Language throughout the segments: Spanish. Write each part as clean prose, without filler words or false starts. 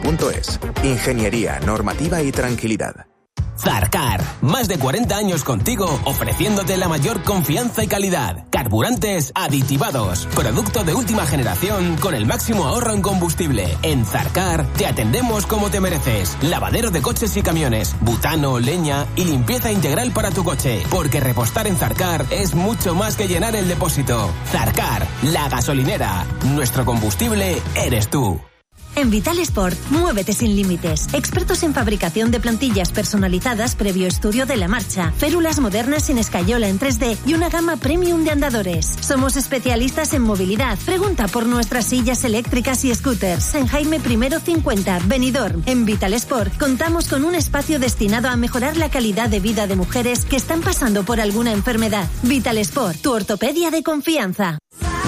Zarcar.es. Ingeniería, normativa y tranquilidad. Zarcar, más de 40 años contigo, ofreciéndote la mayor confianza y calidad. Carburantes aditivados, producto de última generación con el máximo ahorro en combustible. En Zarcar te atendemos como te mereces. Lavadero de coches y camiones, butano, leña y limpieza integral para tu coche. Porque repostar en Zarcar es mucho más que llenar el depósito. Zarcar, la gasolinera. Nuestro combustible eres tú. En Vital Sport, muévete sin límites. Expertos en fabricación de plantillas personalizadas previo estudio de la marcha, férulas modernas sin escayola en 3D y una gama premium de andadores. Somos especialistas en movilidad. Pregunta por nuestras sillas eléctricas y scooters en Jaime I 50, Benidorm. En Vital Sport contamos con un espacio destinado a mejorar la calidad de vida de mujeres que están pasando por alguna enfermedad. Vital Sport, tu ortopedia de confianza.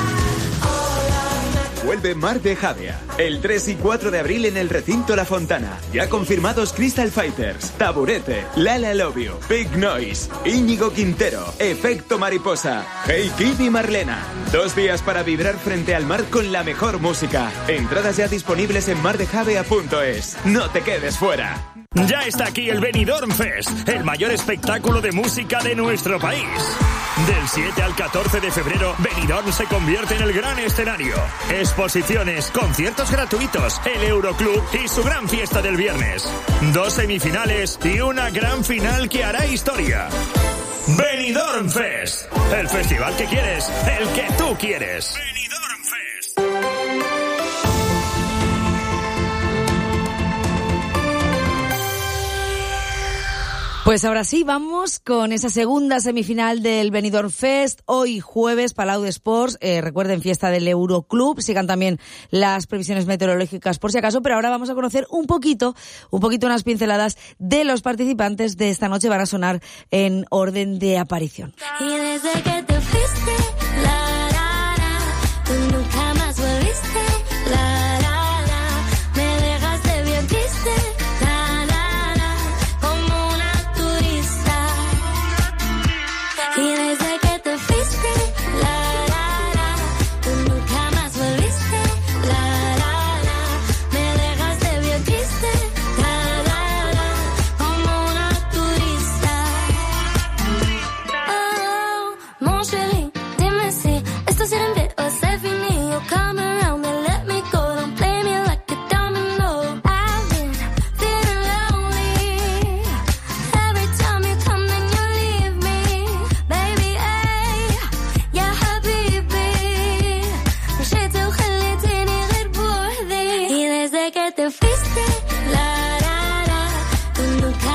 Vuelve Mar de Javea, el 3 y 4 de abril en el recinto La Fontana. Ya confirmados Crystal Fighters, Taburete, Lala Love You, Big Noise, Íñigo Quintero, Efecto Mariposa, Hey Kid y Marlena. 2 días para vibrar frente al mar con la mejor música. Entradas ya disponibles en mardejavea.es. No te quedes fuera. Ya está aquí el Benidorm Fest, el mayor espectáculo de música de nuestro país. Del 7 al 14 de febrero, Benidorm se convierte en el gran escenario. Exposiciones, conciertos gratuitos, el Euroclub y su gran fiesta del viernes. 2 semifinales y una gran final que hará historia. Benidorm Fest, el festival que quieres, el que tú quieres. Benidorm Fest. Pues ahora sí, vamos con esa segunda semifinal del Benidorm Fest. Hoy jueves, Palau de Sports. Recuerden, fiesta del Euroclub. Sigan también las previsiones meteorológicas por si acaso. Pero ahora vamos a conocer un poquito unas pinceladas de los participantes de esta noche. Van a sonar en orden de aparición. Y desde que te fuiste, tú nunca más volviste, me dejaste bien triste, como una turista. Y desde que te fuiste, tú nunca más volviste, me dejaste bien triste, como una turista. Oh, mon chéri, dime si esto será en vez o se fini. You come around and let me go, don't play me like a domino. I've been feeling lonely every time you come then you leave me, baby. Ay, يا حبيبي مشيت وخليتيني غير بوحدي. Y desde que te fuiste, tú nunca